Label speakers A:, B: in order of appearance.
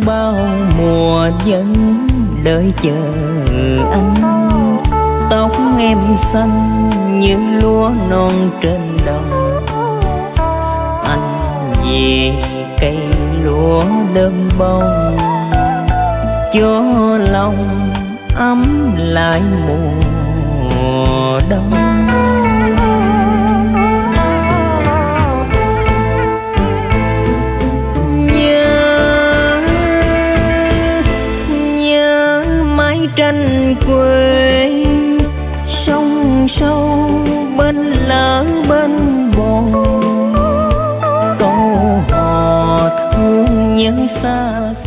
A: bao mùa vẫn đợi chờ anh. Tóc em xanh như lúa non trên đồng, anh về cây lúa đơm bông, cho lòng ấm lại mùa đông. Nhớ mái tranh quê, sông sâu bên lỡ bên bờ, câu hò thương nhớ xa